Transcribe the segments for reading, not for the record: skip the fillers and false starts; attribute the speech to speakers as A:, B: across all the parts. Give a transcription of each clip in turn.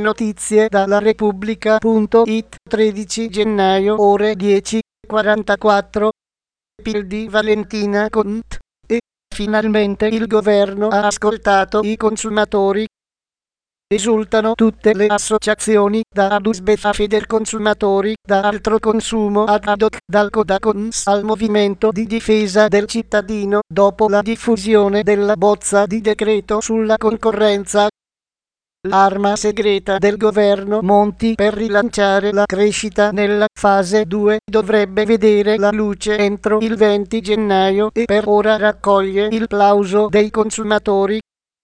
A: Notizie dalla Repubblica.it 13 gennaio ore 10:44. PIL di Valentina Conte. E finalmente il governo ha ascoltato i consumatori. Esultano tutte le associazioni, da Adusbef a Federconsumatori, da Altro Consumo ad Adoc, dal Codacons al Movimento di Difesa del Cittadino, dopo la diffusione della bozza di decreto sulla concorrenza. L'arma segreta del governo Monti per rilanciare la crescita nella fase 2 dovrebbe vedere la luce entro il 20 gennaio e per ora raccoglie il plauso dei consumatori.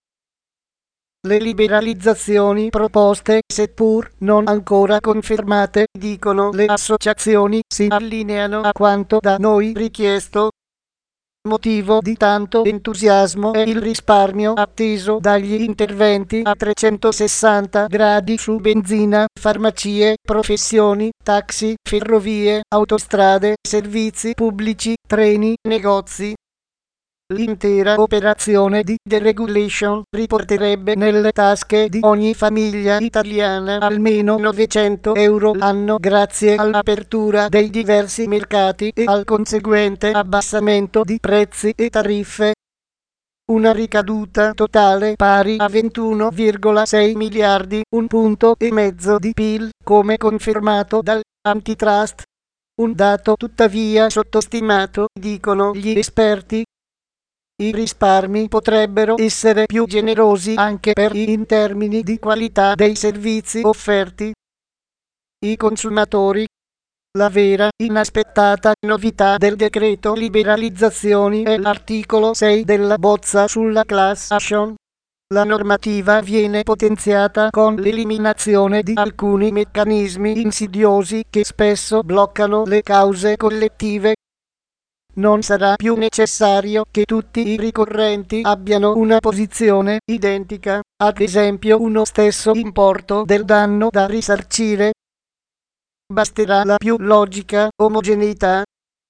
A: Le liberalizzazioni proposte, seppur non ancora confermate, dicono le associazioni, si allineano a quanto da noi richiesto. Motivo di tanto entusiasmo è il risparmio atteso dagli interventi a 360 gradi su benzina, farmacie, professioni, taxi, ferrovie, autostrade, servizi pubblici, treni, negozi. L'intera operazione di deregulation riporterebbe nelle tasche di ogni famiglia italiana almeno 900 euro l'anno grazie all'apertura dei diversi mercati e al conseguente abbassamento di prezzi e tariffe. Una ricaduta totale pari a 21,6 miliardi, 1,5 punti di PIL, come confermato dall'Antitrust. Un dato tuttavia sottostimato, dicono gli esperti. I risparmi potrebbero essere più generosi anche in termini di qualità dei servizi offerti. I consumatori. La vera, inaspettata novità del decreto liberalizzazioni è l'articolo 6 della bozza sulla class action. La normativa viene potenziata con l'eliminazione di alcuni meccanismi insidiosi che spesso bloccano le cause collettive. Non sarà più necessario che tutti i ricorrenti abbiano una posizione identica, ad esempio uno stesso importo del danno da risarcire. Basterà la più logica omogeneità.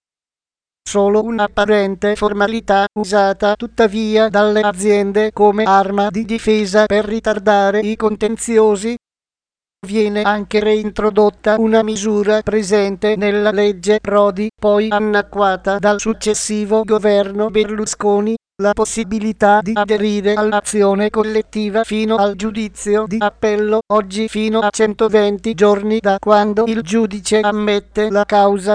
A: Solo un'apparente formalità usata tuttavia dalle aziende come arma di difesa per ritardare i contenziosi. Viene anche reintrodotta una misura presente nella legge Prodi, poi annacquata dal successivo governo Berlusconi, la possibilità di aderire all'azione collettiva fino al giudizio di appello, oggi fino a 120 giorni da quando il giudice ammette la causa.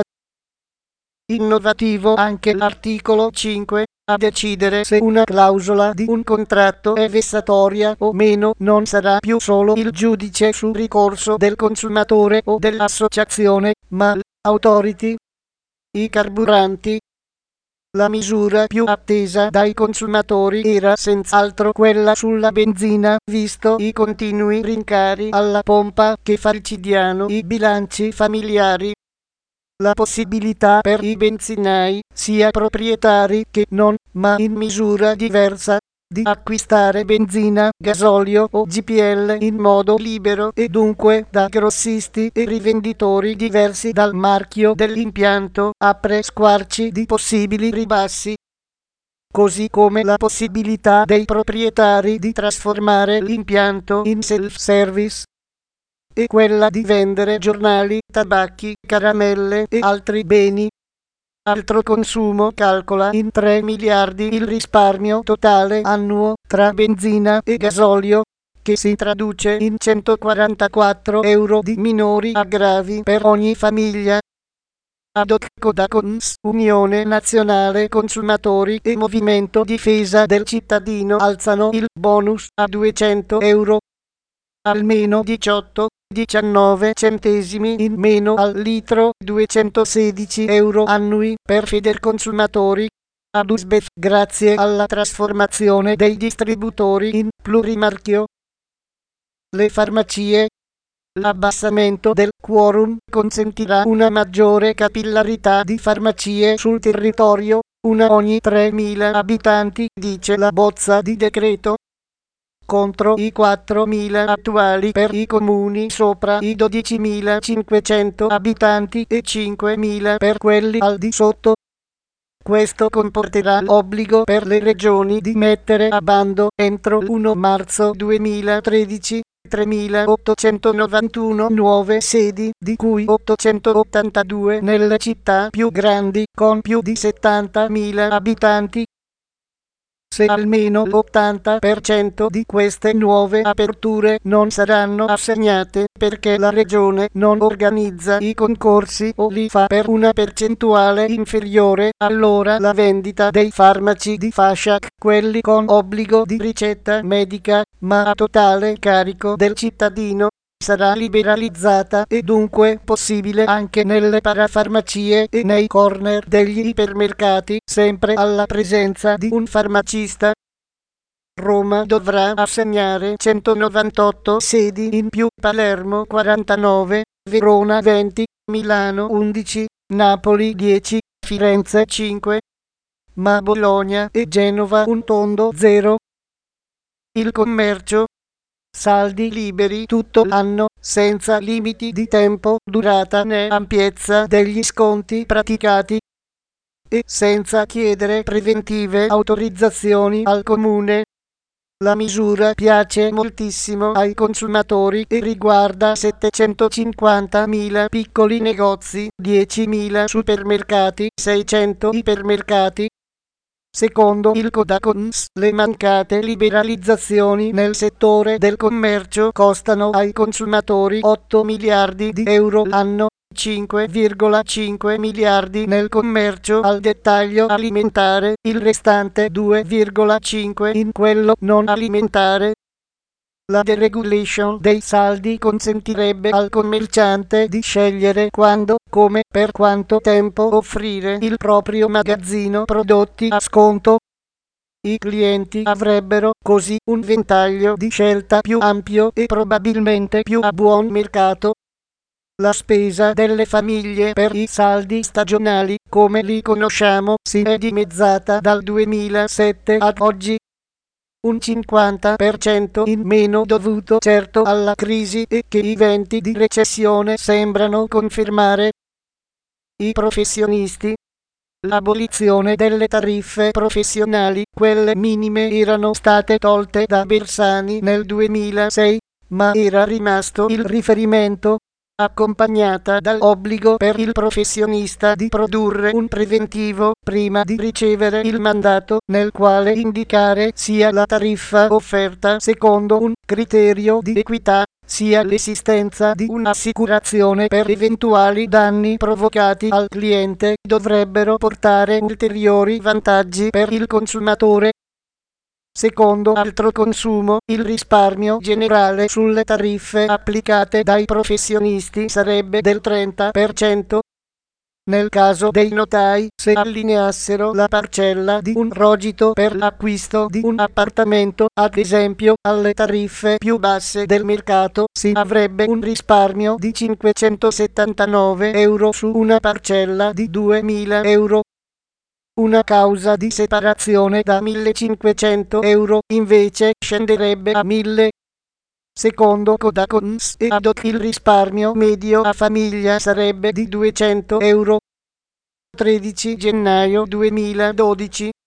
A: Innovativo anche l'articolo 5, a decidere se una clausola di un contratto è vessatoria o meno non sarà più solo il giudice su ricorso del consumatore o dell'associazione, ma l'autority. I carburanti. La misura più attesa dai consumatori era senz'altro quella sulla benzina, visto i continui rincari alla pompa che falcidiano i bilanci familiari. La possibilità per i benzinai, sia proprietari che non, ma in misura diversa, di acquistare benzina, gasolio o GPL in modo libero e dunque da grossisti e rivenditori diversi dal marchio dell'impianto, apre squarci di possibili ribassi. Così come la possibilità dei proprietari di trasformare l'impianto in self-service e quella di vendere giornali, tabacchi, caramelle e altri beni. Altro Consumo calcola in 3 miliardi il risparmio totale annuo tra benzina e gasolio, che si traduce in 144 euro di minori aggravi per ogni famiglia. Adoc Codacons, Unione Nazionale Consumatori e Movimento Difesa del Cittadino alzano il bonus a 200 euro. Almeno 18,19 centesimi in meno al litro, 216 euro annui per Federconsumatori. Adusbef grazie alla trasformazione dei distributori in plurimarchio. Le farmacie. L'abbassamento del quorum consentirà una maggiore capillarità di farmacie sul territorio, una ogni 3.000 abitanti, dice la bozza di decreto, contro i 4.000 attuali per i comuni sopra i 12.500 abitanti e 5.000 per quelli al di sotto. Questo comporterà l'obbligo per le regioni di mettere a bando entro 1 marzo 2013 3.891 nuove sedi, di cui 882 nelle città più grandi con più di 70.000 abitanti. Se almeno l'80% di queste nuove aperture non saranno assegnate perché la regione non organizza i concorsi o li fa per una percentuale inferiore, allora la vendita dei farmaci di fascia, quelli con obbligo di ricetta medica, ma a totale carico del cittadino, sarà liberalizzata e dunque possibile anche nelle parafarmacie e nei corner degli ipermercati, sempre alla presenza di un farmacista. Roma dovrà assegnare 198 sedi in più, Palermo 49, Verona 20, Milano 11, Napoli 10, Firenze 5, ma Bologna e Genova un tondo 0. Il commercio. Saldi liberi tutto l'anno, senza limiti di tempo, durata né ampiezza degli sconti praticati e senza chiedere preventive autorizzazioni al comune. La misura piace moltissimo ai consumatori e riguarda 750.000 piccoli negozi, 10.000 supermercati, 600 ipermercati. Secondo il Codacons, le mancate liberalizzazioni nel settore del commercio costano ai consumatori 8 miliardi di euro l'anno, 5,5 miliardi nel commercio al dettaglio alimentare, il restante 2,5 in quello non alimentare. La deregulation dei saldi consentirebbe al commerciante di scegliere quando, come, per quanto tempo offrire il proprio magazzino prodotti a sconto. I clienti avrebbero così un ventaglio di scelta più ampio e probabilmente più a buon mercato. La spesa delle famiglie per i saldi stagionali, come li conosciamo, si è dimezzata dal 2007 ad oggi. Un 50% in meno dovuto certo alla crisi e che i venti di recessione sembrano confermare. I professionisti. L'abolizione delle tariffe professionali, quelle minime, erano state tolte da Bersani nel 2006, ma era rimasto il riferimento, accompagnata dall'obbligo per il professionista di produrre un preventivo prima di ricevere il mandato, nel quale indicare sia la tariffa offerta secondo un criterio di equità, sia l'esistenza di un'assicurazione per eventuali danni provocati al cliente, dovrebbero portare ulteriori vantaggi per il consumatore. Secondo altro consumo, il risparmio generale sulle tariffe applicate dai professionisti sarebbe del 30%. Nel caso dei notai, se allineassero la parcella di un rogito per l'acquisto di un appartamento, ad esempio, alle tariffe più basse del mercato, si avrebbe un risparmio di 579 euro su una parcella di 2.000 euro. Una causa di separazione da 1.500 euro, invece, scenderebbe a 1.000. Secondo Codacons e ad hoc il risparmio medio a famiglia sarebbe di 200 euro. 13 gennaio 2012